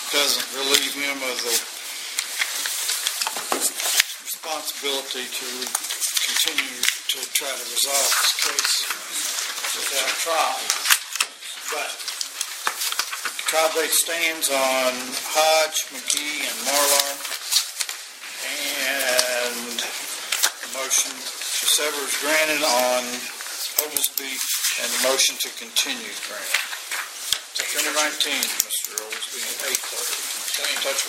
doesn't relieve him of the responsibility to continue to try to resolve this case without trial. But trial date stands on Hodge, McGee, and Marlar, and the motion to sever is granted on Oglesby, and the motion to continue is granted. September 19th, Mr. Oglesby, at 8:30. Stay in touch with